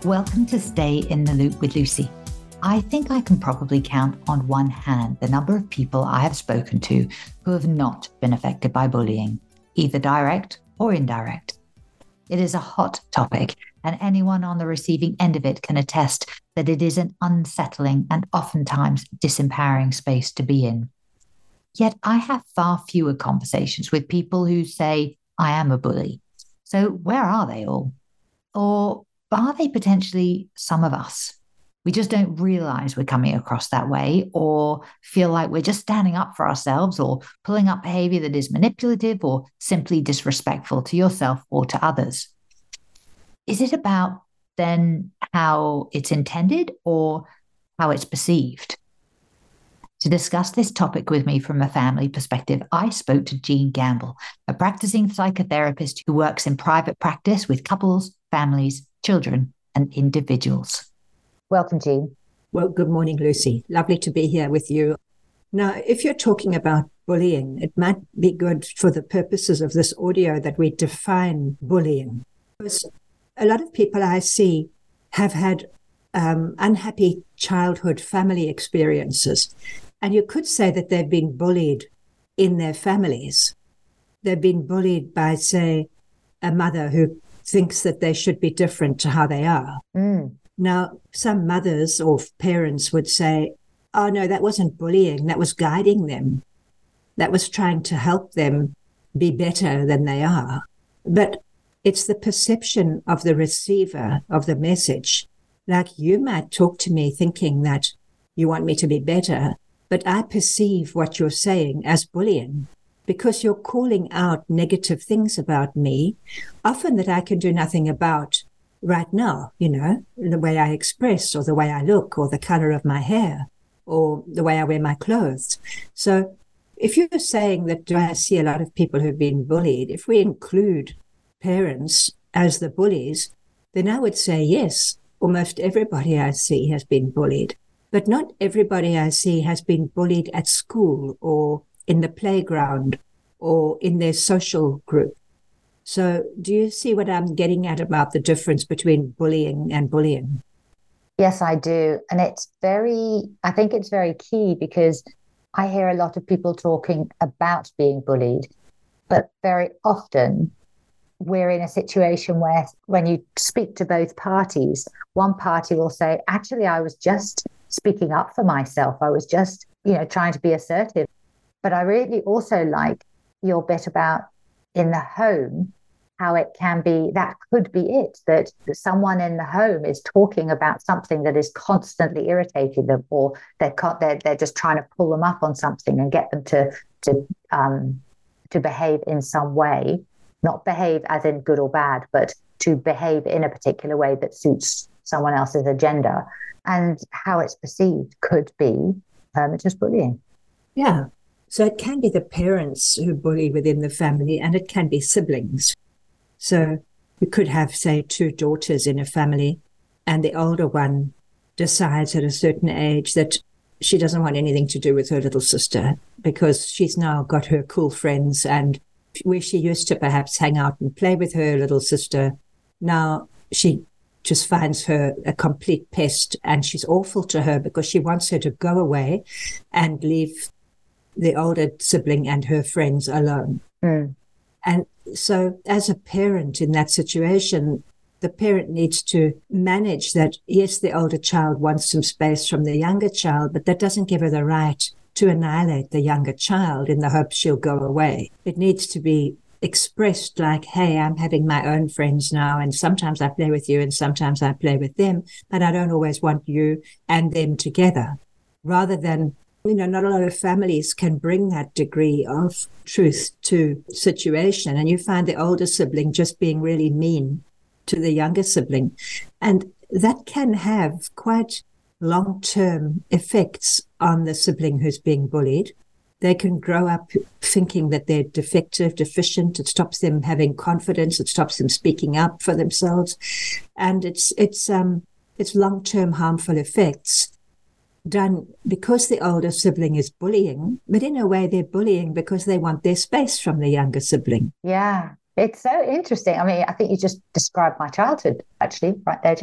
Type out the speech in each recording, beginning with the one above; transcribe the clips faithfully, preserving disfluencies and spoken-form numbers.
Welcome to Stay in the Loop with Lucy. I think I can probably count on one hand the number of people I have spoken to who have not been affected by bullying, either direct or indirect. It is a hot topic, and anyone on the receiving end of it can attest that it is an unsettling and oftentimes disempowering space to be in. Yet I have far fewer conversations with people who say, I am a bully. So where are they all? Or are they potentially some of us? We just don't realize we're coming across that way, or feel like we're just standing up for ourselves, or pulling up behavior that is manipulative or simply disrespectful to yourself or to others. Is it about then how it's intended or how it's perceived? To discuss this topic with me from a family perspective, I spoke to Jean Gamble, a practicing psychotherapist who works in private practice with couples, families, children, and individuals. Welcome, Jean. Well, good morning, Lucy. Lovely to be here with you. Now, if you're talking about bullying, it might be good for the purposes of this audio that we define bullying. Because a lot of people I see have had um, unhappy childhood family experiences. And you could say that they've been bullied in their families. They've been bullied by, say, a mother who thinks that they should be different to how they are. Mm. Now, some mothers or parents would say, oh, no, that wasn't bullying. That was guiding them. That was trying to help them be better than they are. But it's the perception of the receiver of the message. Like, you might talk to me thinking that you want me to be better, but I perceive what you're saying as bullying, because you're calling out negative things about me, often that I can do nothing about right now, you know, the way I express or the way I look or the color of my hair or the way I wear my clothes. So if you're saying that, do I see a lot of people who've been bullied, if we include parents as the bullies, then I would say yes, almost everybody I see has been bullied. But not everybody I see has been bullied at school or in the playground or in their social group. So do you see what I'm getting at about the difference between bullying and bullying? Yes, I do. And it's very, I think it's very key, because I hear a lot of people talking about being bullied, but very often we're in a situation where when you speak to both parties, one party will say, actually, I was just speaking up for myself. I was just, you know, trying to be assertive. But I really also like your bit about in the home, how it can be, that could be it, that someone in the home is talking about something that is constantly irritating them, or they're, they're, they're just trying to pull them up on something and get them to, to, um, to behave in some way, not behave as in good or bad, but to behave in a particular way that suits someone else's agenda. And how it's perceived could be um, just bullying. Yeah. So it can be the parents who bully within the family, and it can be siblings. So you could have, say, two daughters in a family, and the older one decides at a certain age that she doesn't want anything to do with her little sister, because she's now got her cool friends, and where she used to perhaps hang out and play with her little sister, now she just finds her a complete pest, and she's awful to her because she wants her to go away and leave the older sibling and her friends alone. Mm. And so as a parent in that situation, the parent needs to manage that. Yes, the older child wants some space from the younger child, but that doesn't give her the right to annihilate the younger child in the hope she'll go away. It needs to be expressed like, hey, I'm having my own friends now, and sometimes I play with you and sometimes I play with them, but I don't always want you and them together. Rather than, you know, not a lot of families can bring that degree of truth to situation, and you find the older sibling just being really mean to the younger sibling. And that can have quite long-term effects on the sibling who's being bullied. They can grow up thinking that they're defective, deficient. It stops them having confidence. It stops them speaking up for themselves. And it's it's um it's long-term harmful effects done because the older sibling is bullying, but in a way they're bullying because they want their space from the younger sibling. Yeah, it's so interesting. I mean, I think you just described my childhood, actually, right there, Jean.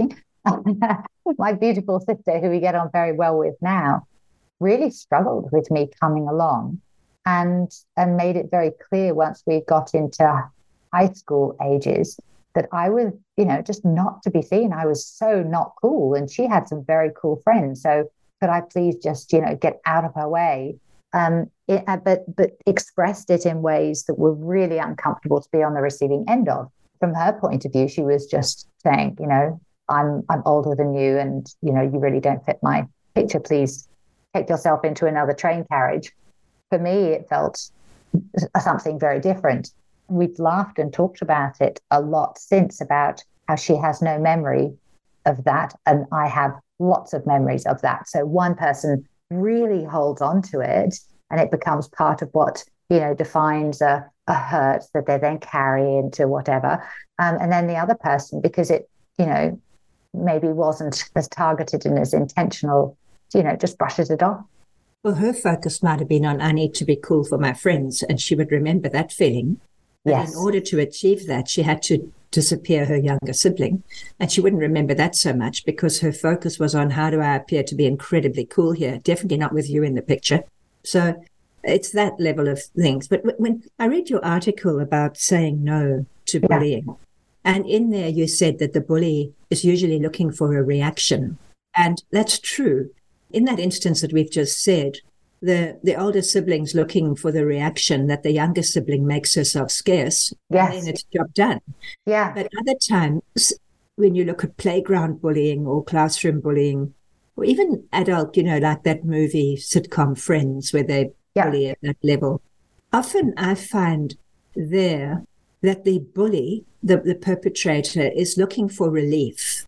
my beautiful sister, who we get on very well with now, really struggled with me coming along, and and made it very clear once we got into high school ages that I was, you know, just not to be seen. I was so not cool, and she had some very cool friends. So could I please just, you know, get out of her way? Um, it, uh, but but expressed it in ways that were really uncomfortable to be on the receiving end of. From her point of view, she was just saying, you know, I'm I'm older than you, and you know, you really don't fit my picture. Please take yourself into another train carriage. For me, it felt something very different. We've laughed and talked about it a lot since, about how she has no memory of that, and I have lots of memories of that. So one person really holds on to it, and it becomes part of what, you know, defines a, a hurt that they then carry into whatever. Um, and then the other person, because it, you know, maybe wasn't as targeted and as intentional, you know, just brushes it off. Well, her focus might have been on, I need to be cool for my friends, and she would remember that feeling. But yes, in order to achieve that, she had to disappear her younger sibling, and she wouldn't remember that so much because her focus was on, how do I appear to be incredibly cool here? Definitely not with you in the picture. So it's that level of things. But when I read your article about saying no to bullying, yeah. and in there you said that the bully is usually looking for a reaction. And that's true. In that instance that we've just said, the, the older sibling's looking for the reaction that the younger sibling makes herself scarce. Yes. And then it's job done. Yeah. But other times, when you look at playground bullying or classroom bullying, or even adult, you know, like that movie sitcom Friends, where they yeah. bully at that level, often I find there that the bully, the, the perpetrator, is looking for relief.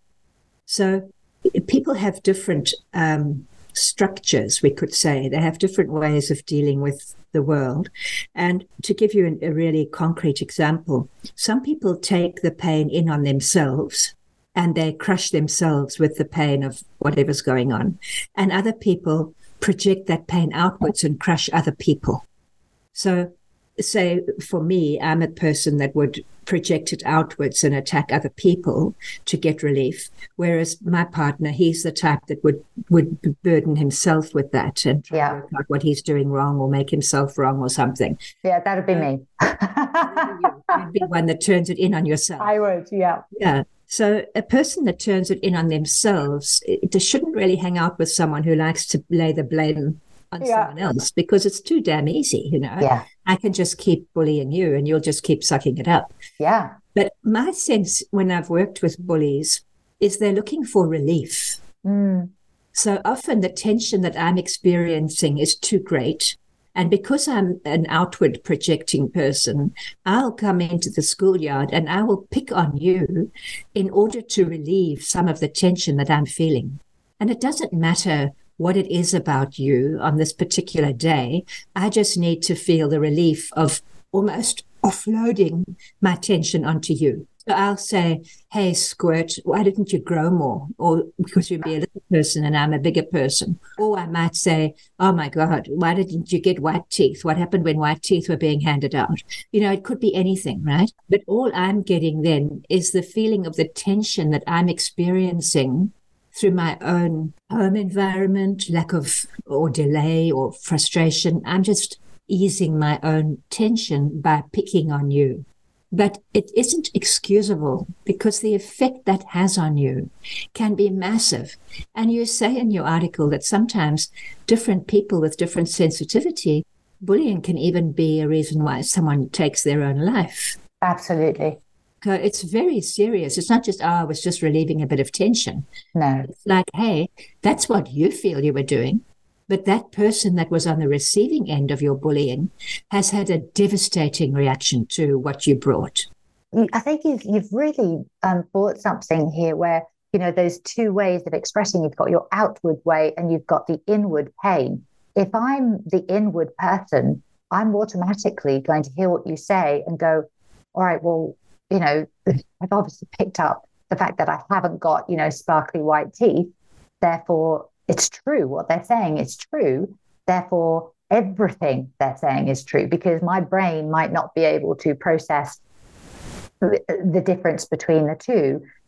So people have different um, structures, we could say. They have different ways of dealing with the world. And to give you a, a really concrete example, some people take the pain in on themselves and they crush themselves with the pain of whatever's going on. And other people project that pain outwards and crush other people. So say for me, I'm a person that would project it outwards and attack other people to get relief, whereas my partner, he's the type that would would burden himself with that and try yeah. to work out what he's doing wrong or make himself wrong or something. Yeah, that'd be uh, me. You'd be one that turns it in on yourself. I would, yeah. Yeah. So a person that turns it in on themselves, it, it shouldn't really hang out with someone who likes to lay the blame on yeah. someone else, because it's too damn easy, you know. Yeah. I can just keep bullying you and you'll just keep sucking it up. Yeah. But my sense when I've worked with bullies is they're looking for relief. Mm. So often the tension that I'm experiencing is too great. And because I'm an outward projecting person, I'll come into the schoolyard and I will pick on you in order to relieve some of the tension that I'm feeling. And it doesn't matter what it is about you on this particular day. I just need to feel the relief of almost offloading my tension onto you. So I'll say, hey, Squirt, why didn't you grow more? Or because you'd be a little person and I'm a bigger person. Or I might say, oh, my God, why didn't you get white teeth? What happened when white teeth were being handed out? You know, it could be anything, right? But all I'm getting then is the feeling of the tension that I'm experiencing through my own home environment, lack of or delay or frustration. I'm just easing my own tension by picking on you. But it isn't excusable because the effect that has on you can be massive. And you say in your article that sometimes different people with different sensitivity, bullying can even be a reason why someone takes their own life. Absolutely. It's very serious. It's not just, oh, I was just relieving a bit of tension. No. It's like, hey, that's what you feel you were doing. But that person that was on the receiving end of your bullying has had a devastating reaction to what you brought. I think you've, you've really um, brought something here where, you know, those two ways of expressing, you've got your outward way and you've got the inward pain. If I'm the inward person, I'm automatically going to hear what you say and go, all right, well, you know, I've obviously picked up the fact that I haven't got, you know, sparkly white teeth. Therefore, it's true. What they're saying is true. Therefore, everything they're saying is true, because my brain might not be able to process the, the difference between the two.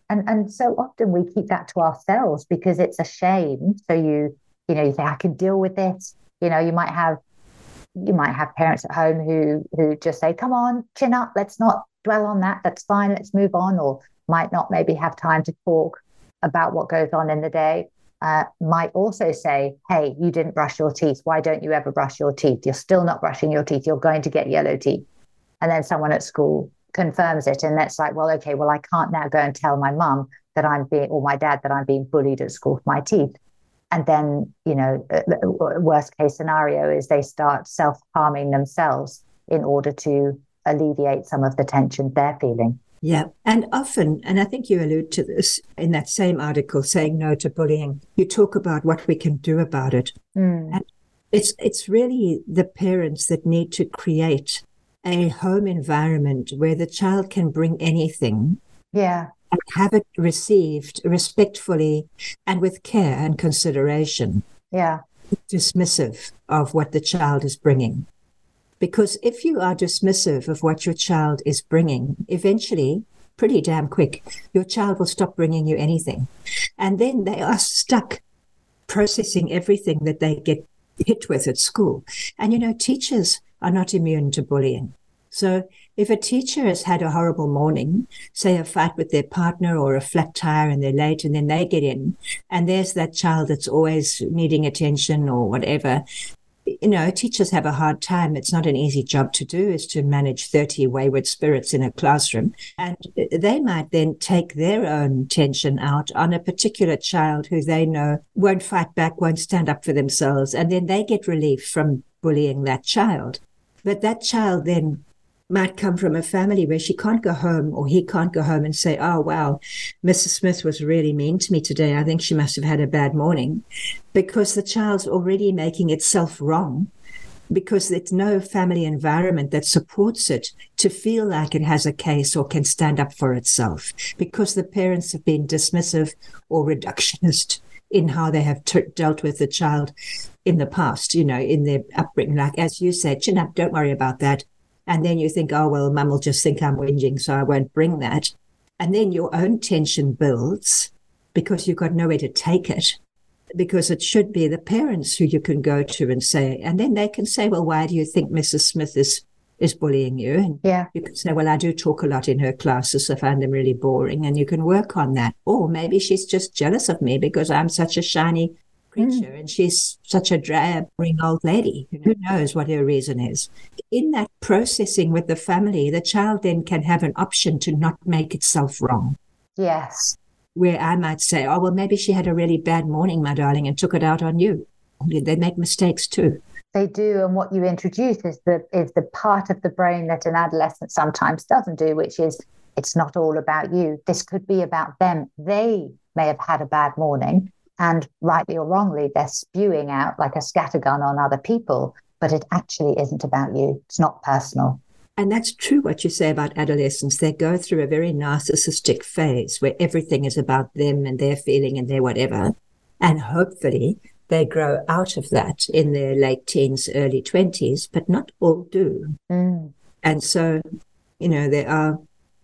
And and so often we keep that to ourselves because it's a shame. So you, you know, you think I can deal with this. You know, you might have you might have parents at home who who just say, come on, chin up, let's not dwell on that. That's fine, let's move on, or might not maybe have time to talk about what goes on in the day. Uh, might also say, hey, you didn't brush your teeth. Why don't you ever brush your teeth? You're still not brushing your teeth. You're going to get yellow teeth. And then someone at school confirms it. And that's like, well, okay, well, I can't now go and tell my mum that I'm being, or my dad that I'm being bullied at school for my teeth. And then, you know, the worst case scenario is they start self-harming themselves in order to alleviate some of the tension they're feeling. Yeah. And often, and I think you allude to this in that same article, Saying No to Bullying, you talk about what we can do about it. Mm. And it's it's really the parents that need to create a home environment where the child can bring anything. Yeah. And have it received respectfully and with care and consideration. Yeah. Dismissive of what the child is bringing. Because if you are dismissive of what your child is bringing, eventually, pretty damn quick, your child will stop bringing you anything. And then they are stuck processing everything that they get hit with at school. And, you know, teachers are not immune to bullying. So if a teacher has had a horrible morning, say a fight with their partner or a flat tire and they're late, and then they get in, and there's that child that's always needing attention or whatever, you know, teachers have a hard time. It's not an easy job to do, is to manage thirty wayward spirits in a classroom. And they might then take their own tension out on a particular child who they know won't fight back, won't stand up for themselves. And then they get relief from bullying that child. But that child then might come from a family where she can't go home, or he can't go home and say, oh, wow, Missus Smith was really mean to me today. I think she must have had a bad morning, because the child's already making itself wrong, because there's no family environment that supports it to feel like it has a case or can stand up for itself, because the parents have been dismissive or reductionist in how they have t- dealt with the child in the past, you know, in their upbringing. Like, as you said, chin up, don't worry about that. And then you think, oh, well, mum will just think I'm whinging, so I won't bring that. And then your own tension builds because you've got nowhere to take it, because it should be the parents who you can go to and say, and then they can say, well, why do you think Missus Smith is, is bullying you? And yeah. you can say, well, I do talk a lot in her classes. I find them really boring, and you can work on that. Or maybe she's just jealous of me because I'm such a shiny creature mm. and she's such a drab, boring old lady. Who knows what her reason is? In that processing with the family, the child then can have an option to not make itself wrong. Yes. Where I might say, oh, well, maybe she had a really bad morning, my darling, and took it out on you. They make mistakes too. They do. And what you introduce is the, is the part of the brain that an adolescent sometimes doesn't do, which is, it's not all about you. This could be about them. They may have had a bad morning, and rightly or wrongly, they're spewing out like a scattergun on other people, but it actually isn't about you. It's not personal. And that's true what you say about adolescents. They go through a very narcissistic phase where everything is about them and their feeling and their whatever. And hopefully they grow out of that in their late teens, early twenties, but not all do. Mm. And so, you know, there are,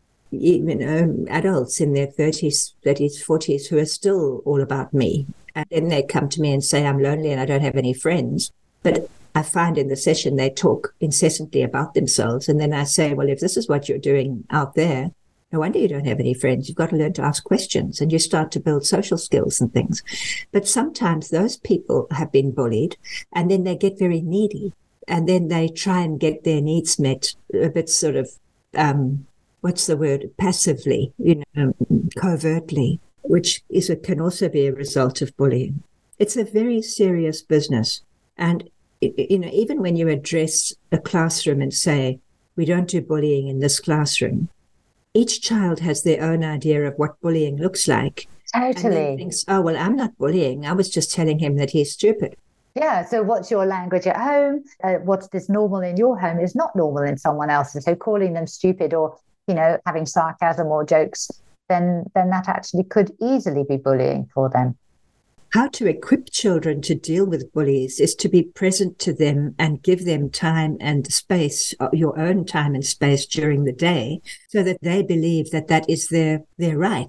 you know, adults in their thirties, thirties, forties who are still all about me. And then they come to me and say, I'm lonely and I don't have any friends. But I find in the session they talk incessantly about themselves. And then I say, well, if this is what you're doing out there, no wonder you don't have any friends. You've got to learn to ask questions, and you start to build social skills and things. But sometimes those people have been bullied, and then they get very needy, and then they try and get their needs met a bit sort of, um, what's the word, passively, you know, covertly, which is a, can also be a result of bullying. It's a very serious business. And, you know, even when you address a classroom and say, we don't do bullying in this classroom, each child has their own idea of what bullying looks like. Totally. And then thinks, oh, well, I'm not bullying. I was just telling him that he's stupid. Yeah. So what's your language at home? Uh, what's this normal in your home is not normal in someone else's. So calling them stupid or, you know, having sarcasm or jokes, then, then that actually could easily be bullying for them. How to equip children to deal with bullies is to be present to them and give them time and space, your own time and space during the day, so that they believe that that is their, their right.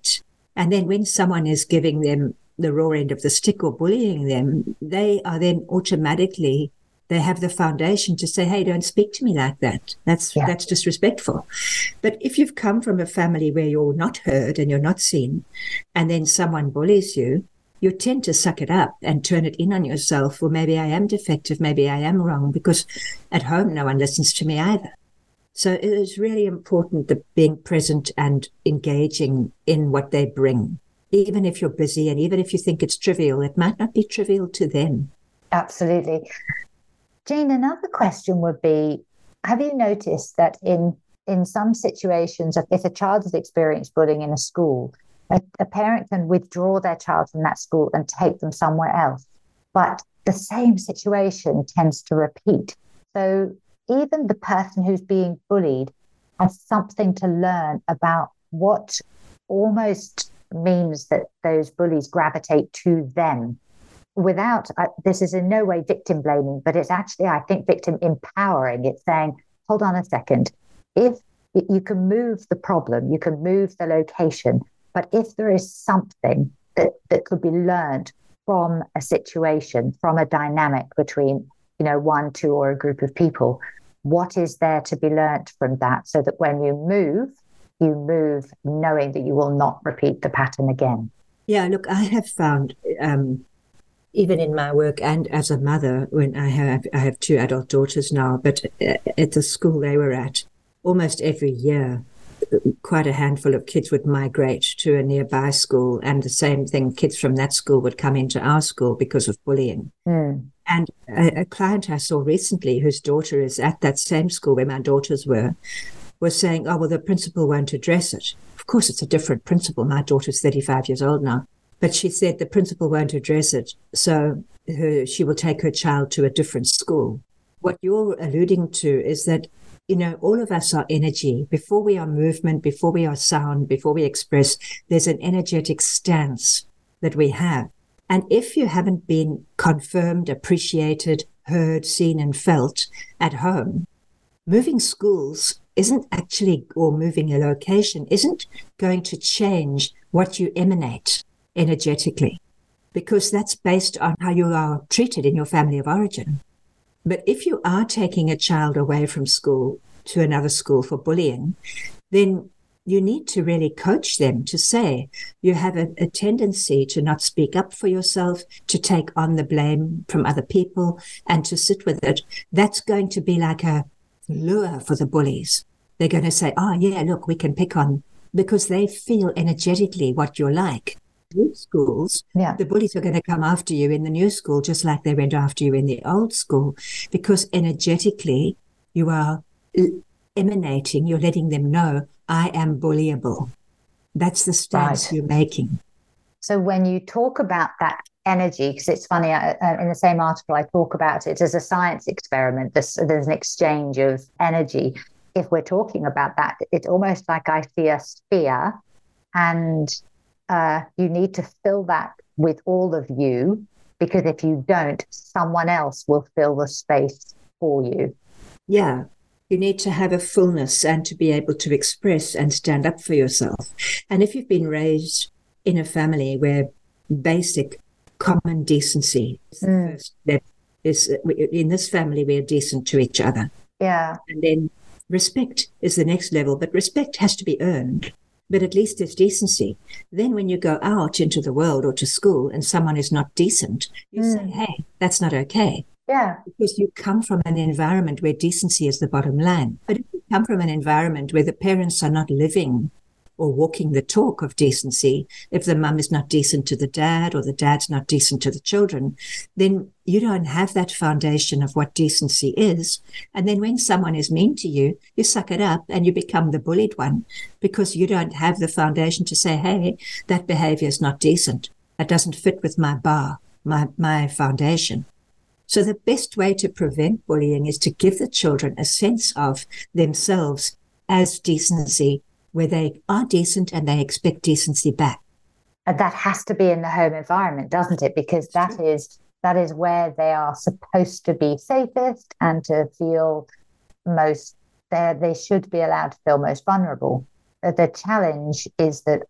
And then when someone is giving them the raw end of the stick or bullying them, they are then automatically, they have the foundation to say, hey, don't speak to me like that. That's yeah. that's disrespectful. But if you've come from a family where you're not heard and you're not seen, and then someone bullies you, you tend to suck it up and turn it in on yourself. Well, maybe I am defective, maybe I am wrong, because at home no one listens to me either. So it is really important that being present and engaging in what they bring. Even if you're busy and even if you think it's trivial, it might not be trivial to them. Absolutely. Jean, another question would be, have you noticed that in, in some situations, if a child has experienced bullying in a school, a, a parent can withdraw their child from that school and take them somewhere else, but the same situation tends to repeat. So even the person who's being bullied has something to learn about what almost means that those bullies gravitate to them without, uh, this is in no way victim blaming, but it's actually, I think, victim empowering. It's saying, hold on a second, if you can move the problem, you can move the location, but if there is something that, that could be learned from a situation, from a dynamic between, you know, one, two, or a group of people, what is there to be learned from that, so that when you move, you move knowing that you will not repeat the pattern again? Yeah, look, I have found, um, even in my work and as a mother, when I have I have two adult daughters now, but at the school they were at, almost every year, quite a handful of kids would migrate to a nearby school, and the same thing, kids from that school would come into our school because of bullying. Mm. And a, a client I saw recently, whose daughter is at that same school where my daughters were, was saying, oh, well, the principal won't address it. Of course, it's a different principal. My daughter's thirty-five years old now. But she said the principal won't address it, so her, she will take her child to a different school. What you're alluding to is that, you know, all of us are energy. Before we are movement, before we are sound, before we express, there's an energetic stance that we have. And if you haven't been confirmed, appreciated, heard, seen, and felt at home, moving schools isn't actually, or moving a location, isn't going to change what you emanate energetically, because that's based on how you are treated in your family of origin. But if you are taking a child away from school to another school for bullying, then you need to really coach them to say you have a, a tendency to not speak up for yourself, to take on the blame from other people and to sit with it. That's going to be like a lure for the bullies. They're going to say, oh, yeah, look, we can pick on, because they feel energetically what you're like. New schools, yeah. The bullies are going to come after you in the new school just like they went after you in the old school, because energetically you are emanating, you're letting them know, I am bullyable. That's the stance right. You're making. So when you talk about that energy, because it's funny, I, in the same article I talk about it as a science experiment, there's, there's an exchange of energy. If we're talking about that, it's almost like I see a sphere, and Uh, you need to fill that with all of you, because if you don't, someone else will fill the space for you. Yeah, you need to have a fullness and to be able to express and stand up for yourself. And if you've been raised in a family where basic common decency is, mm. the first step, is in this family we're decent to each other. Yeah. And then respect is the next level, but respect has to be earned. But at least there's decency. Then when you go out into the world or to school and someone is not decent, you mm. say, hey, that's not okay. Yeah. Because you come from an environment where decency is the bottom line. But if you come from an environment where the parents are not living or walking the talk of decency, if the mum is not decent to the dad or the dad's not decent to the children, then you don't have that foundation of what decency is. And then when someone is mean to you, you suck it up and you become the bullied one, because you don't have the foundation to say, hey, that behavior is not decent. That doesn't fit with my bar, my, my foundation. So the best way to prevent bullying is to give the children a sense of themselves as decency, where they are decent and they expect decency back. And that has to be in the home environment, doesn't it? Because that is that is where they are supposed to be safest and to feel most, they they should be allowed to feel most vulnerable. The challenge is that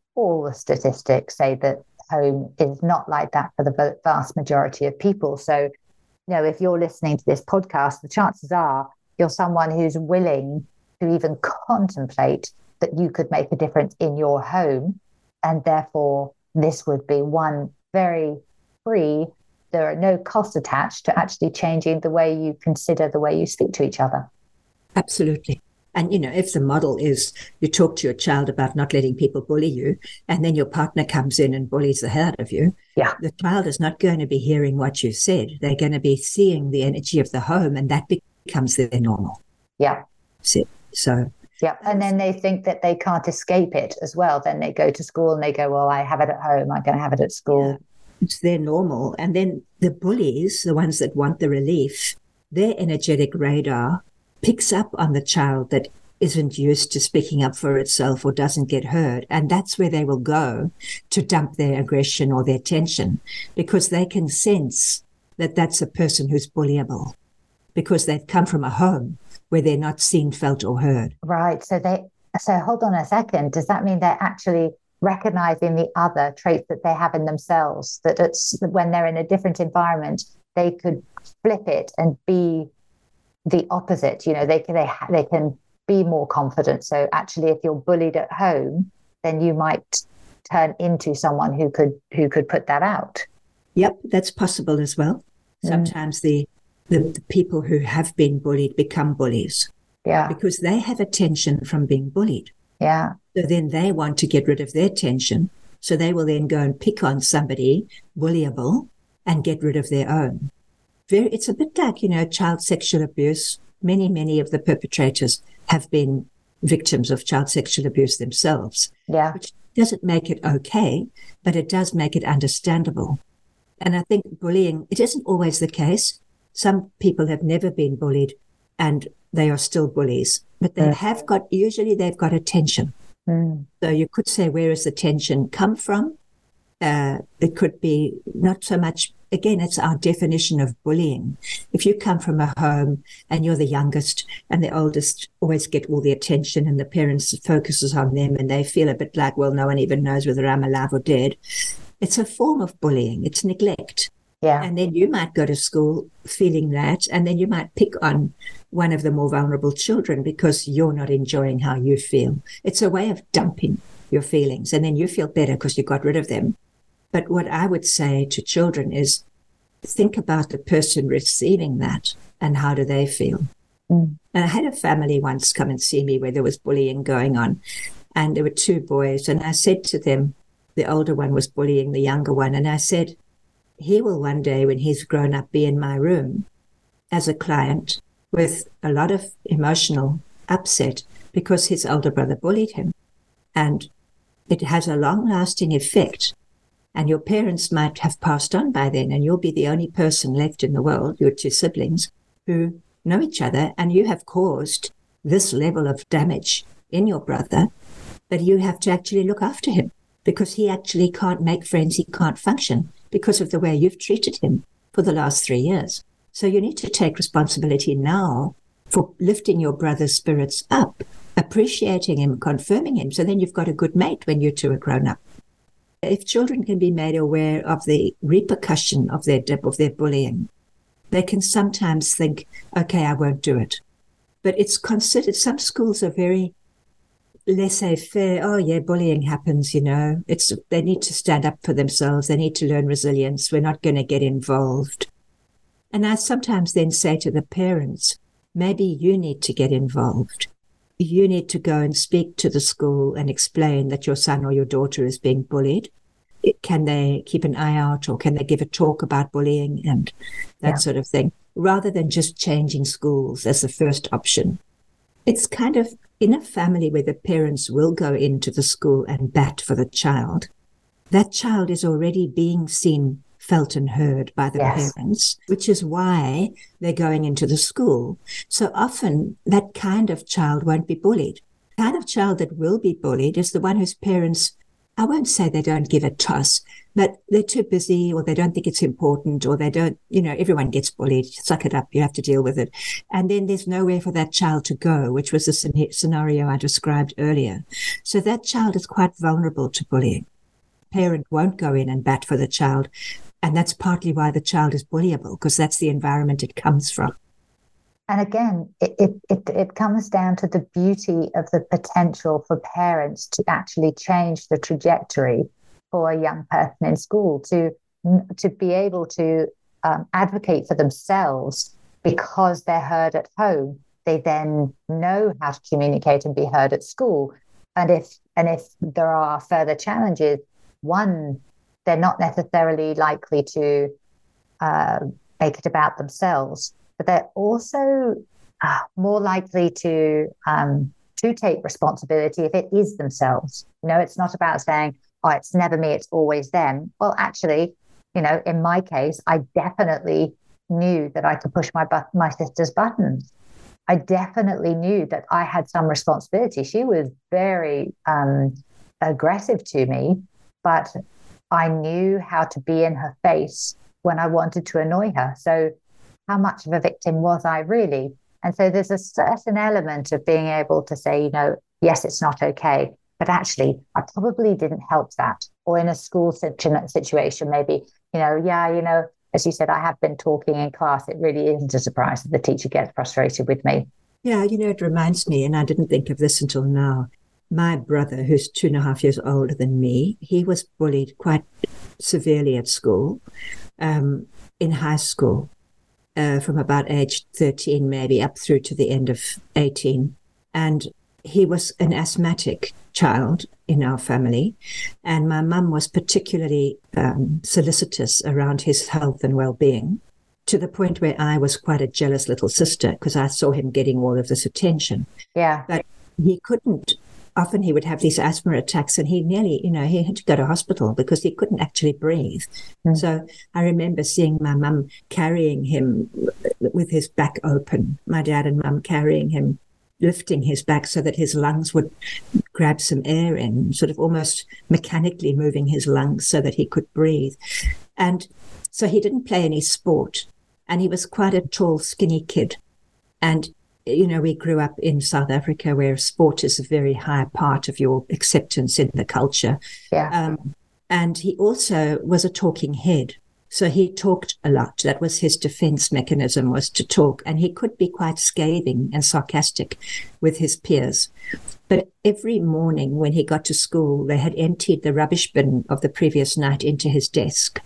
all the statistics say that home is not like that for the vast majority of people. So, you know, if you're listening to this podcast, the chances are you're someone who's willing to even contemplate that you could make a difference in your home. And therefore, this would be one very free, there are no costs attached to actually changing the way you consider the way you speak to each other. Absolutely. And, you know, if the model is you talk to your child about not letting people bully you, and then your partner comes in and bullies the hell out of you, yeah, the child is not going to be hearing what you said. They're going to be seeing the energy of the home, and that becomes their normal. Yeah. So, so yeah. And then they think that they can't escape it as well. Then they go to school and they go, well, I have it at home, I'm going to have it at school. Yeah, it's their normal. And then the bullies, the ones that want the relief, their energetic radar picks up on the child that isn't used to speaking up for itself or doesn't get heard. And that's where they will go to dump their aggression or their tension, because they can sense that that's a person who's bullyable, because they've come from a home where they're not seen, felt, or heard. Right. So they, so hold on a second. Does that mean they're actually recognizing the other traits that they have in themselves, that it's when they're in a different environment, they could flip it and be the opposite? You know, they can, they, they can be more confident. So actually, if you're bullied at home, then you might turn into someone who could, who could put that out. Yep. That's possible as well. Sometimes mm. the The, the people who have been bullied become bullies. Yeah. Because they have a tension from being bullied. Yeah. So then they want to get rid of their tension. So they will then go and pick on somebody bullyable and get rid of their own. Very, it's a bit like, you know, child sexual abuse. Many, many of the perpetrators have been victims of child sexual abuse themselves. Yeah. Which doesn't make it okay, but it does make it understandable. And I think bullying, it isn't always the case. Some people have never been bullied and they are still bullies, but they mm. have got, usually they've got a tension. Mm. So you could say, where does the tension come from? Uh, it could be not so much, again, it's our definition of bullying. If you come from a home and you're the youngest and the oldest always get all the attention and the parents focuses on them and they feel a bit like, well, no one even knows whether I'm alive or dead. It's a form of bullying. It's neglect. Yeah. And then you might go to school feeling that, and then you might pick on one of the more vulnerable children because you're not enjoying how you feel. It's a way of dumping your feelings, and then you feel better because you got rid of them. But what I would say to children is think about the person receiving that and how do they feel. Mm. And I had a family once come and see me where there was bullying going on, and there were two boys, and I said to them, the older one was bullying the younger one, and I said, he will one day, when he's grown up, be in my room as a client with a lot of emotional upset because his older brother bullied him. And it has a long-lasting effect. And your parents might have passed on by then, and you'll be the only person left in the world, your two siblings, who know each other, and you have caused this level of damage in your brother that you have to actually look after him because he actually can't make friends, he can't function, because of the way you've treated him for the last three years. So you need to take responsibility now for lifting your brother's spirits up, appreciating him, confirming him, so then you've got a good mate when you two are grown up. If children can be made aware of the repercussion of their of their bullying, they can sometimes think, okay, I won't do it. But it's considered, some schools are very laissez-faire. Oh yeah, bullying happens, you know. It's they need to stand up for themselves. They need to learn resilience. We're not going to get involved. And I sometimes then say to the parents, maybe you need to get involved. You need to go and speak to the school and explain that your son or your daughter is being bullied. Can they keep an eye out, or can they give a talk about bullying and that yeah. sort of thing, rather than just changing schools as the first option? It's kind of in a family where the parents will go into the school and bat for the child. That child is already being seen, felt and heard by the yes. parents, which is why they're going into the school. So often that kind of child won't be bullied. The kind of child that will be bullied is the one whose parents I won't say they don't give a toss, but they're too busy, or they don't think it's important, or they don't, you know, everyone gets bullied. Suck it up. You have to deal with it. And then there's nowhere for that child to go, which was the scenario I described earlier. So that child is quite vulnerable to bullying. Parent won't go in and bat for the child. And that's partly why the child is bullyable, because that's the environment it comes from. And again, it, it, it, it comes down to the beauty of the potential for parents to actually change the trajectory for a young person in school, to, to be able to um, advocate for themselves because they're heard at home. They then know how to communicate and be heard at school. And if and if there are further challenges, one, they're not necessarily likely to uh, make it about themselves, but they're also uh, more likely to um, to take responsibility if it is themselves. You know, it's not about saying, oh, it's never me, it's always them. Well, actually, you know, in my case, I definitely knew that I could push my bu- my sister's buttons. I definitely knew that I had some responsibility. She was very um, aggressive to me, but I knew how to be in her face when I wanted to annoy her. So how much of a victim was I really? And so there's a certain element of being able to say, you know, yes, it's not okay, but actually I probably didn't help that. Or in a school situation, maybe, you know, yeah, you know, as you said, I have been talking in class. It really isn't a surprise that the teacher gets frustrated with me. Yeah, you know, it reminds me, and I didn't think of this until now, my brother, who's two and a half years older than me, he was bullied quite severely at school, um, in high school, uh, from about age thirteen, maybe up through to the end of eighteen. And he was an asthmatic child in our family. And my mum was particularly um, solicitous around his health and well-being, to the point where I was quite a jealous little sister because I saw him getting all of this attention. Yeah. But he couldn't. Often he would have these asthma attacks, and he nearly, you know, he had to go to hospital because he couldn't actually breathe. Mm. So I remember seeing my mum carrying him with his back open, my dad and mum carrying him, lifting his back so that his lungs would grab some air in, sort of almost mechanically moving his lungs so that he could breathe. And so he didn't play any sport, and he was quite a tall, skinny kid. And you know, we grew up in South Africa where sport is a very high part of your acceptance in the culture. Yeah. Um, and he also was a talking head. So he talked a lot. That was his defense mechanism, was to talk. And he could be quite scathing and sarcastic with his peers. But every morning when he got to school, they had emptied the rubbish bin of the previous night into his desk.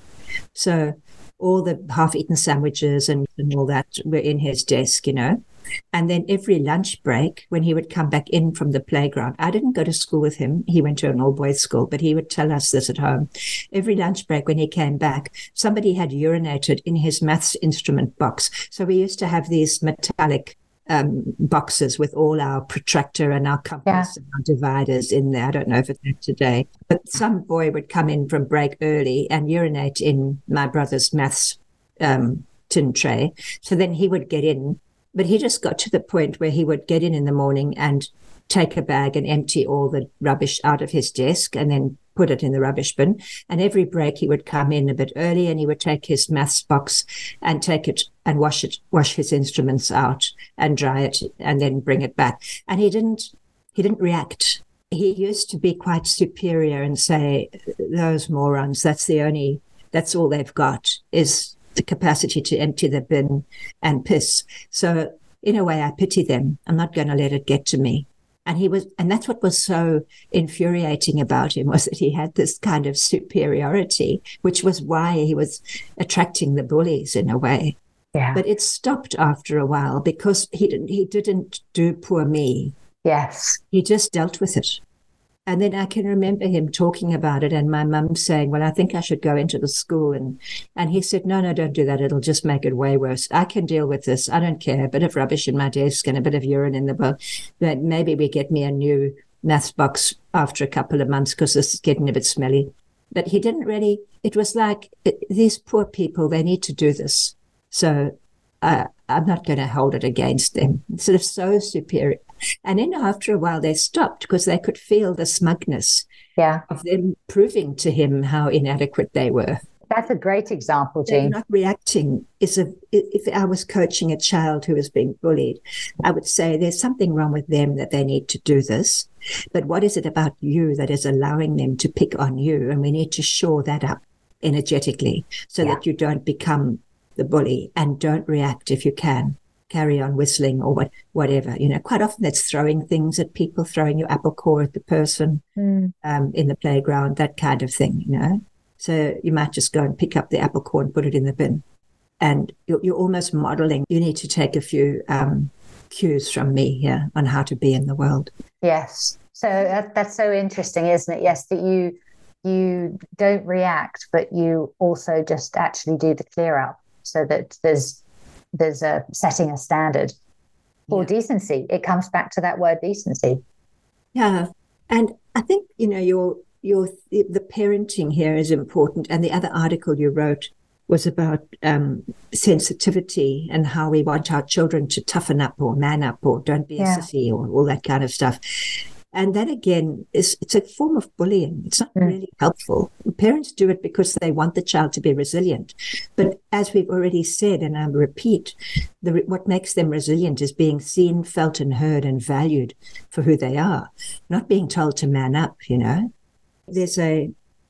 So all the half-eaten sandwiches and, and all that were in his desk, you know. And then every lunch break, when he would come back in from the playground, I didn't go to school with him. He went to an all-boys school, but he would tell us this at home. Every lunch break, when he came back, somebody had urinated in his maths instrument box. So we used to have these metallic um, boxes with all our protractor and our compass yeah. and our dividers in there. I don't know if it's there today. But some boy would come in from break early and urinate in my brother's maths um, tin tray. So then he would get in. But he just got to the point where he would get in in the morning and take a bag and empty all the rubbish out of his desk and then put it in the rubbish bin. And every break he would come in a bit early and he would take his maths box and take it and wash it, wash his instruments out and dry it and then bring it back. And he didn't, he didn't react. He used to be quite superior and say, those morons, that's the only, that's all they've got is the capacity to empty the bin and piss. So in a way, I pity them. I'm not going to let it get to me. And he was, and that's what was so infuriating about him, was that he had this kind of superiority, which was why he was attracting the bullies in a way. Yeah. But it stopped after a while because he didn't, he didn't do poor me. Yes. He just dealt with it. And then I can remember him talking about it and my mum saying, well, I think I should go into the school. And, and he said, no, no, don't do that. It'll just make it way worse. I can deal with this. I don't care. A bit of rubbish in my desk and a bit of urine in the bowl. But maybe we get me a new maths box after a couple of months because this is getting a bit smelly. But he didn't really, it was like, it, these poor people, they need to do this. So uh, I'm not going to hold it against them. Sort of so superior. And then after a while, they stopped because they could feel the smugness Yeah. of them proving to him how inadequate they were. That's a great example, They're Jean. not reacting. Is a, if I was coaching a child who was being bullied, I would say there's something wrong with them that they need to do this. But what is it about you that is allowing them to pick on you? And we need to shore that up energetically so Yeah. that you don't become the bully, and don't react if you can. Carry on whistling or what, whatever. You know, quite often that's throwing things at people, throwing your apple core at the person Mm. um, in the playground, that kind of thing, you know. So you might just go and pick up the apple core and put it in the bin. And you're, you're almost modeling. You need to take a few um, cues from me here on how to be in the world. Yes. So that, that's so interesting, isn't it? Yes, that you you don't react, but you also just actually do the clear up, so that there's there's a setting a standard for Yeah. decency. It comes back to that word decency. Yeah. And I think, you know, your your the parenting here is important. And the other article you wrote was about um, sensitivity and how we want our children to toughen up or man up or don't be Yeah. a sissy or all that kind of stuff. And that, again, is it's a form of bullying. It's not Mm. really helpful. Parents do it because they want the child to be resilient. But as we've already said, and I repeat, the, what makes them resilient is being seen, felt, and heard and valued for who they are, not being told to man up, you know. There's a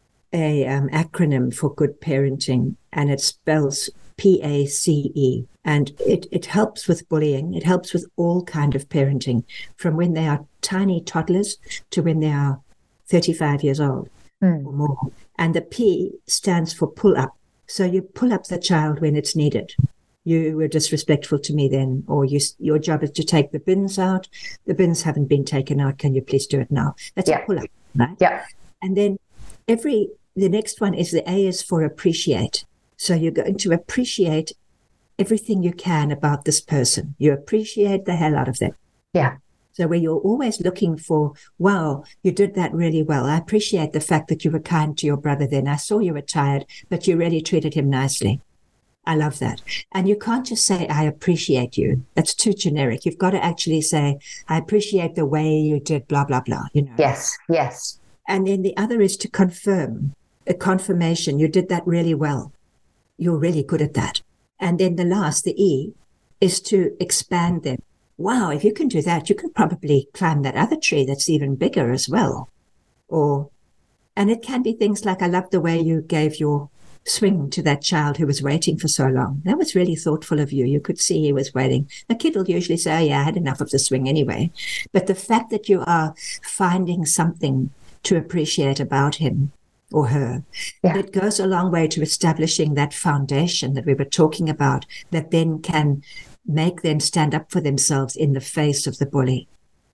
a um, acronym for good parenting, and it spells P A C E. And it, it helps with bullying. It helps with all kind of parenting, from when they are tiny toddlers to when they are thirty-five years old Mm. or more. And the P stands for pull up. So you pull up the child when it's needed. You were disrespectful to me then, or you, your job is to take the bins out. The bins haven't been taken out. Can you please do it now? That's Yeah. a pull up, right? Yeah. And then every, the next one is the A is for appreciate. So you're going to appreciate everything you can about this person. You appreciate the hell out of them. Yeah. So where you're always looking for, wow, you did that really well. I appreciate the fact that you were kind to your brother then. I saw you were tired, but you really treated him nicely. I love that. And you can't just say, I appreciate you. That's too generic. You've got to actually say, I appreciate the way you did blah, blah, blah, you know. Yes. Yes. And then the other is to confirm, a confirmation. You did that really well. You're really good at that. And then the last, the E, is to expand them. Wow, if you can do that, you can probably climb that other tree that's even bigger as well. Or, and it can be things like, I love the way you gave your swing to that child who was waiting for so long. That was really thoughtful of you. You could see he was waiting. A kid will usually say, oh, yeah, I had enough of the swing anyway. But the fact that you are finding something to appreciate about him or her, Yeah. it goes a long way to establishing that foundation that we were talking about, that then can make them stand up for themselves in the face of the bully.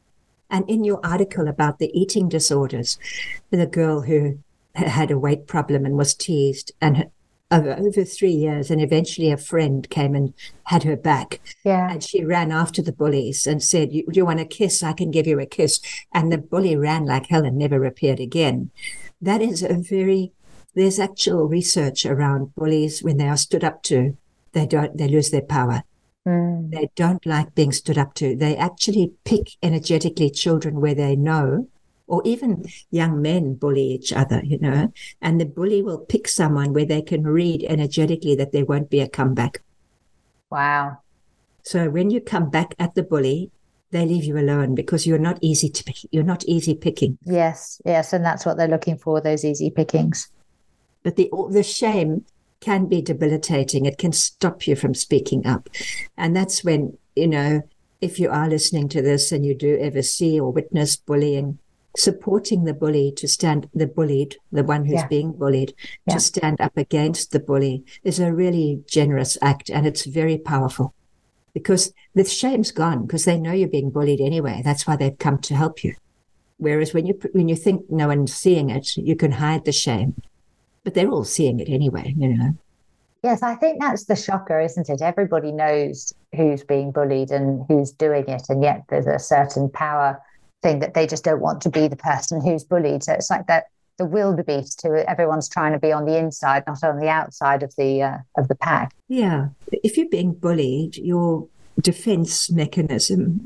And in your article about the eating disorders, the girl who had a weight problem and was teased and over, over three years, and eventually a friend came and had her back. Yeah. And she ran after the bullies and said, "You- do you want a kiss? I can give you a kiss." And the bully ran like hell and never appeared again. That is a very, there's actual research around bullies. When they are stood up to, they don't, they lose their power. Mm. They don't like being stood up to. They actually pick energetically children where they know, or even young men bully each other, you know, and the bully will pick someone where they can read energetically that there won't be a comeback. Wow. So when you come back at the bully, they leave you alone because you're not easy to pick. You're not easy picking. Yes. Yes. And that's what they're looking for, those easy pickings. But the the shame can be debilitating. It can stop you from speaking up. And that's when, you know, if you are listening to this and you do ever see or witness bullying, supporting the bully to stand, the bullied, the one who's Yeah. being bullied, Yeah. to stand up against the bully is a really generous act, and it's very powerful because the shame's gone because they know you're being bullied anyway. That's why they've come to help you. Whereas when you when you think no one's seeing it, you can hide the shame. But they're all seeing it anyway, you know. Yes, I think that's the shocker, isn't it? Everybody knows who's being bullied and who's doing it, and yet there's a certain power thing that they just don't want to be the person who's bullied. So it's like that the wildebeest who everyone's trying to be on the inside, not on the outside of the uh, of the pack. Yeah. If you're being bullied, your defense mechanism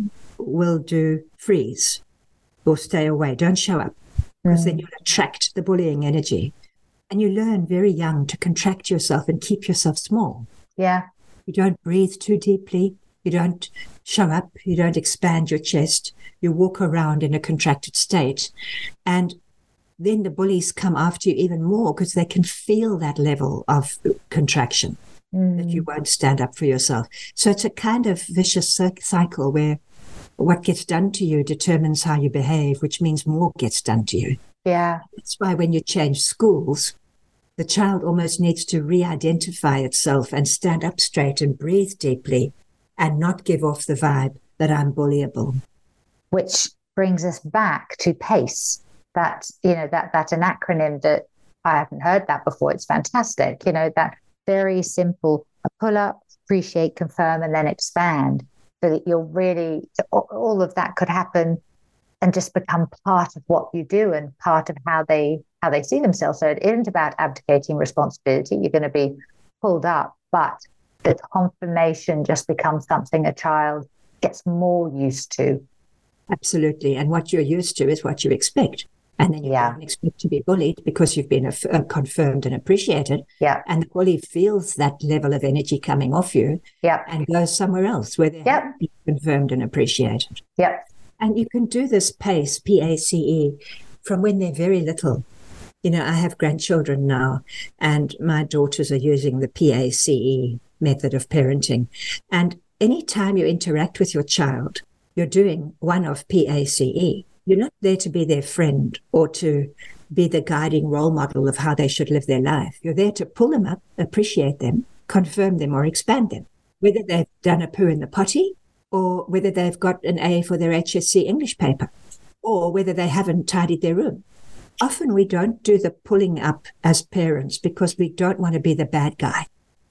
will do freeze or stay away, don't show up, because mm. then you'll attract the bullying energy. And you learn very young to contract yourself and keep yourself small. Yeah. You don't breathe too deeply. You don't show up. You don't expand your chest. You walk around in a contracted state. And then the bullies come after you even more because they can feel that level of contraction, mm. that you won't stand up for yourself. So it's a kind of vicious cycle where what gets done to you determines how you behave, which means more gets done to you. Yeah. That's why when you change schools, the child almost needs to re-identify itself and stand up straight and breathe deeply and not give off the vibe that I'm bullyable. Which brings us back to PACE. That, you know, that that's an acronym that I haven't heard that before. It's fantastic. You know, that very simple, a pull up, appreciate, confirm, and then expand. So that you'll really, all of that could happen and just become part of what you do and part of how they how they see themselves. So it isn't about abdicating responsibility. You're going to be pulled up, but the confirmation just becomes something a child gets more used to. Absolutely. And what you're used to is what you expect. And then you yeah. don't expect to be bullied because you've been uh, confirmed and appreciated. Yeah. And the bully feels that level of energy coming off you yeah. and goes somewhere else where they yeah. haven't been confirmed and appreciated. Yeah. And you can do this PACE, P A C E, from when they're very little. You know, I have grandchildren now, and my daughters are using the P A C E method of parenting. And anytime you interact with your child, you're doing one of P A C E. You're not there to be their friend or to be the guiding role model of how they should live their life. You're there to pull them up, appreciate them, confirm them, or expand them, whether they've done a poo in the potty or whether they've got an A for their H S C English paper or whether they haven't tidied their room. Often we don't do the pulling up as parents because we don't want to be the bad guy.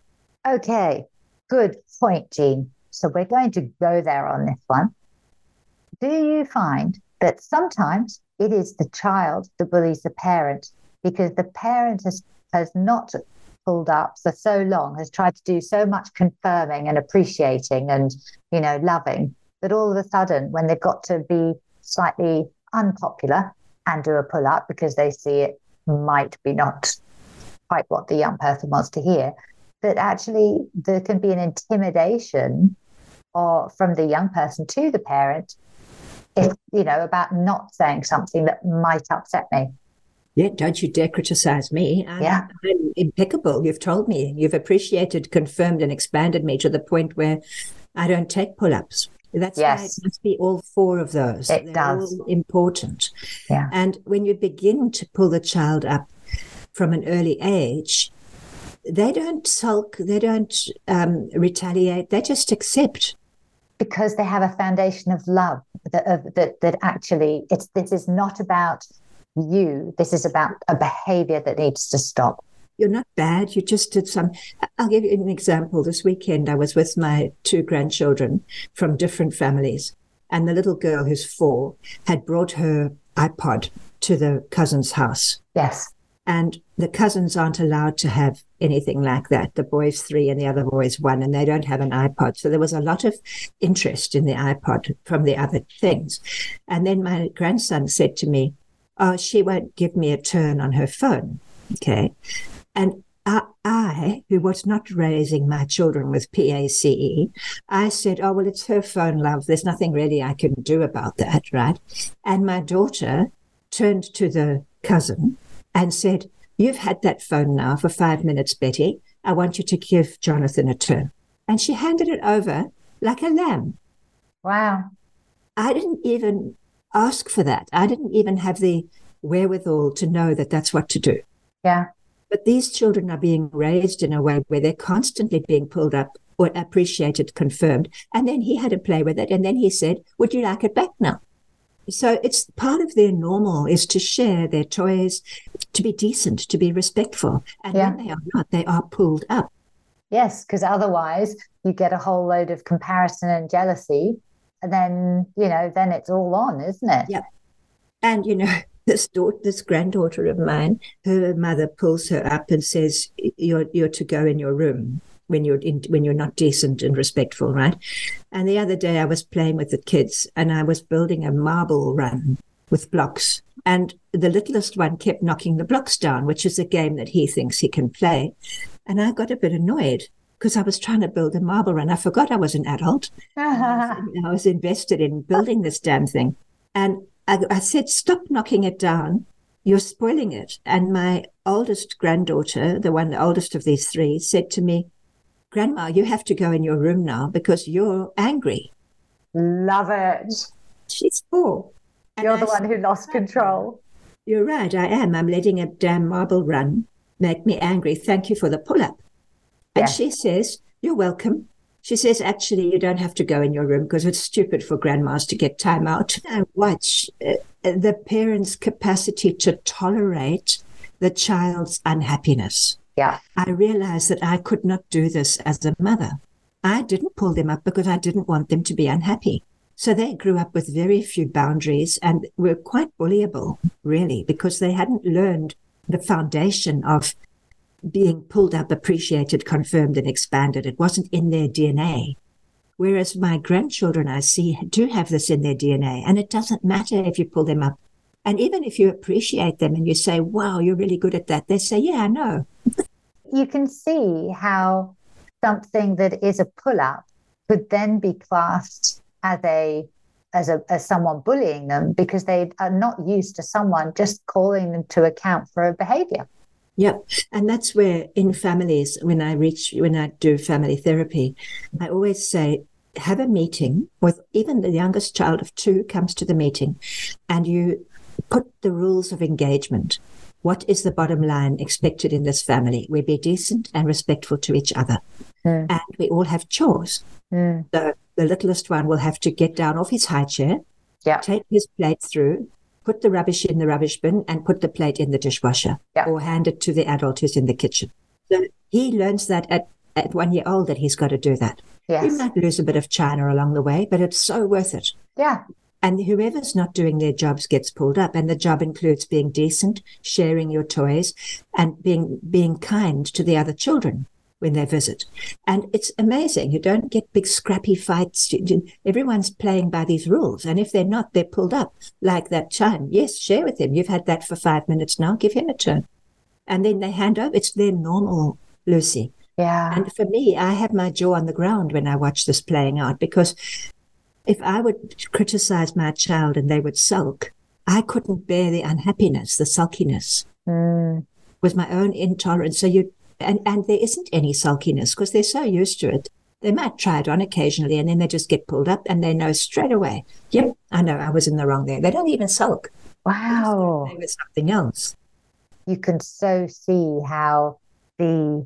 Okay, good point, Jean. So we're going to go there on this one. Do you find that sometimes it is the child that bullies the parent because the parent has, has not pulled up for so long, has tried to do so much confirming and appreciating and, you know, loving, that all of a sudden when they've got to be slightly unpopular and do a pull up because they see it might be not quite what the young person wants to hear, that actually there can be an intimidation or from the young person to the parent, if, you know, about not saying something that might upset me. Yeah, don't you dare criticize me. I'm, yeah. I'm impeccable. You've told me. You've appreciated, confirmed, and expanded me to the point where I don't take pull-ups. That's yes. why it must be all four of those. It They're does. all important. Yeah. And when you begin to pull the child up from an early age, they don't sulk, they don't um, retaliate, they just accept. Because they have a foundation of love that, of, that, that actually, it's this is not about you, this is about a behavior that needs to stop. You're not bad. You just did some. I'll give you an example. This weekend, I was with my two grandchildren from different families, and the little girl who's four had brought her iPod to the cousin's house. Yes. And the cousins aren't allowed to have anything like that. The boy's three and the other boy's one, and they don't have an iPod. So there was a lot of interest in the iPod from the other things. And then my grandson said to me, oh, she won't give me a turn on her phone. Okay. And I, I, who was not raising my children with P A C E, I said, oh, well, it's her phone, love. There's nothing really I can do about that, right? And my daughter turned to the cousin and said, you've had that phone now for five minutes, Betty. I want you to give Jonathan a turn. And she handed it over like a lamb. Wow. I didn't even ask for that. I didn't even have the wherewithal to know that that's what to do. Yeah. But these children are being raised in a way where they're constantly being pulled up or appreciated, confirmed. And then he had to play with it. And then he said, would you like it back now? So it's part of their normal is to share their toys, to be decent, to be respectful. And yeah. when they are not, they are pulled up. Yes, because otherwise you get a whole load of comparison and jealousy. And then, you know, then it's all on, isn't it? Yep. And, you know, this daughter, this granddaughter of mine, her mother pulls her up and says, you're, you're to go in your room. when you're in, when you're not decent and respectful, right? And the other day I was playing with the kids and I was building a marble run with blocks. And the littlest one kept knocking the blocks down, which is a game that he thinks he can play. And I got a bit annoyed because I was trying to build a marble run. I forgot I was an adult. I, was, I was invested in building this damn thing. And I, I said, stop knocking it down. You're spoiling it. And my oldest granddaughter, the one, the oldest of these three, said to me, Grandma, you have to go in your room now because you're angry. Love it. She's four. And You're the I one who lost control. You're right, I am. I'm letting a damn marble run make me angry. Thank you for the pull-up. And Yes. she says, you're welcome. She says, actually, you don't have to go in your room because it's stupid for grandmas to get time out. I watch uh, the parents' capacity to tolerate the child's unhappiness. Yeah. I realized that I could not do this as a mother. I didn't pull them up because I didn't want them to be unhappy. So they grew up with very few boundaries and were quite bullyable, really, because they hadn't learned the foundation of being pulled up, appreciated, confirmed, and expanded. It wasn't in their D N A. Whereas my grandchildren, I see, do have this in their D N A. And it doesn't matter if you pull them up. And even if you appreciate them and you say, wow, you're really good at that, they say, yeah, I know. You can see how something that is a pull-up could then be classed as a as a as someone bullying them because they are not used to someone just calling them to account for a behavior. Yep. And that's where in families, when I reach, when I do family therapy, I always say, have a meeting with even the youngest child of two comes to the meeting and you put the rules of engagement. What is the bottom line expected in this family? We be decent and respectful to each other. Mm. And we all have chores. Mm. So the littlest one will have to get down off his high chair, yeah. take his plate through, put the rubbish in the rubbish bin and put the plate in the dishwasher yeah. or hand it to the adult who's in the kitchen. So he learns that at, at one year old that he's got to do that. Yes. You might lose a bit of china along the way, but it's so worth it. Yeah. And whoever's not doing their jobs gets pulled up. And the job includes being decent, sharing your toys, and being being kind to the other children when they visit. And it's amazing. You don't get big scrappy fights. Everyone's playing by these rules. And if they're not, they're pulled up like that chime. Yes, share with him. You've had that for five minutes now. Give him a turn. And then they hand over. It's their normal, Lucy. Yeah. And for me, I have my jaw on the ground when I watch this playing out because if I would criticize my child and they would sulk, I couldn't bear the unhappiness, the sulkiness mm. with my own intolerance. So you, and, and there isn't any sulkiness because they're so used to it. They might try it on occasionally and then they just get pulled up and they know straight away, yep, I know I was in the wrong there. They don't even sulk. Wow. They with something else. You can so see how the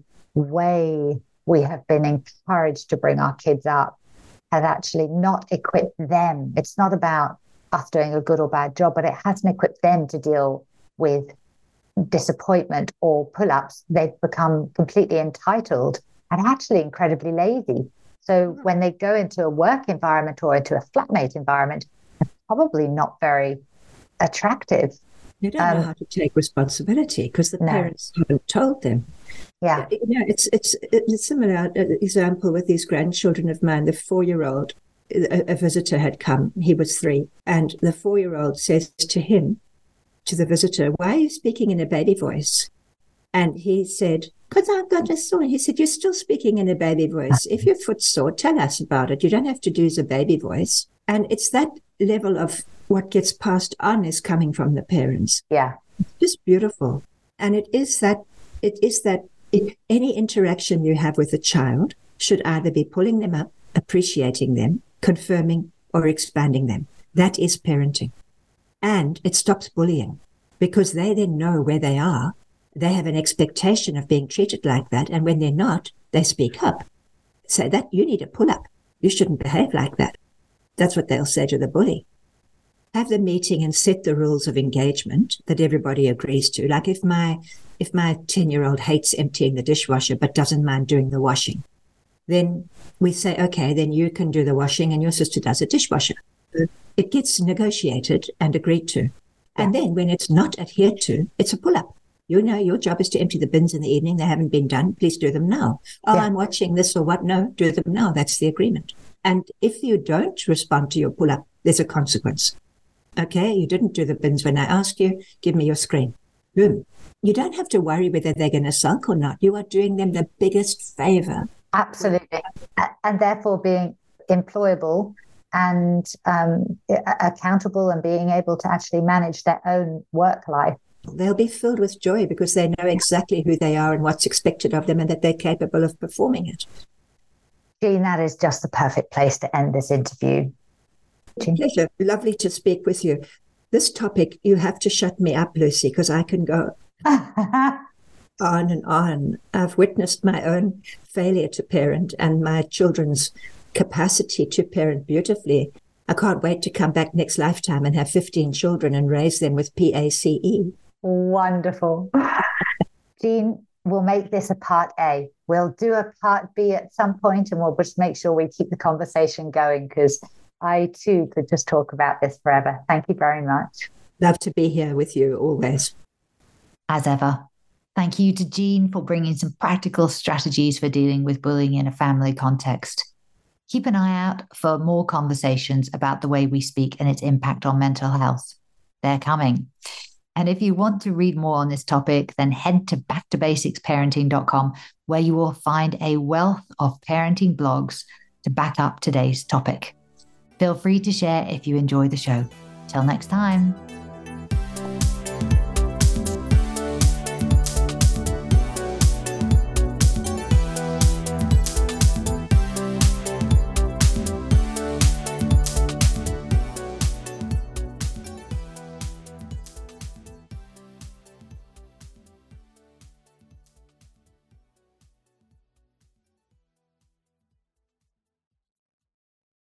way we have been encouraged to bring our kids up has actually not equipped them. It's not about us doing a good or bad job, but it hasn't equipped them to deal with disappointment or pull-ups. They've become completely entitled and actually incredibly lazy. So when they go into a work environment or into a flatmate environment, they're probably not very attractive. They don't um, know how to take responsibility because the no. parents haven't told them. Yeah, you know, it's it's it's a similar example with these grandchildren of mine. The four-year-old, a, a visitor had come. He was three, and the four-year-old says to him, to the visitor, "Why are you speaking in a baby voice?" And he said, "Because I've got a sore." He said, "You're still speaking in a baby voice. If your foot's sore, tell us about it. You don't have to do as a baby voice." And it's that level of what gets passed on is coming from the parents. Yeah, it's just beautiful, and it is that it is that. If any interaction you have with a child should either be pulling them up, appreciating them, confirming, or expanding them. That is parenting. And it stops bullying because they then know where they are. They have an expectation of being treated like that. And when they're not, they speak up. Say that you need a pull up. You shouldn't behave like that. That's what they'll say to the bully. Have the meeting and set the rules of engagement that everybody agrees to. Like if my if my ten-year-old hates emptying the dishwasher but doesn't mind doing the washing, then we say, okay, then you can do the washing and your sister does the dishwasher. It gets negotiated and agreed to. And then when it's not adhered to, it's a pull-up. You know, your job is to empty the bins in the evening. They haven't been done. Please do them now. Oh, yeah. I'm watching this or what? No, do them now. That's the agreement. And if you don't respond to your pull-up, there's a consequence. Okay, you didn't do the bins when I asked you. Give me your screen. Boom. You don't have to worry whether they're going to sulk or not. You are doing them the biggest favor. Absolutely. And therefore being employable and um, accountable and being able to actually manage their own work life. They'll be filled with joy because they know exactly who they are and what's expected of them and that they're capable of performing it. Jean, that is just the perfect place to end this interview. Pleasure. Lovely to speak with you. This topic, you have to shut me up, Lucy, because I can go on and on. I've witnessed my own failure to parent and my children's capacity to parent beautifully. I can't wait to come back next lifetime and have fifteen children and raise them with P A C E. Wonderful. Jean, we'll make this a part A. We'll do a part B at some point and we'll just make sure we keep the conversation going because I too could just talk about this forever. Thank you very much. Love to be here with you always. As ever, thank you to Jean for bringing some practical strategies for dealing with bullying in a family context. Keep an eye out for more conversations about the way we speak and its impact on mental health. They're coming. And if you want to read more on this topic, then head to back to basics parenting dot com, where you will find a wealth of parenting blogs to back up today's topic. Feel free to share if you enjoy the show. Till next time.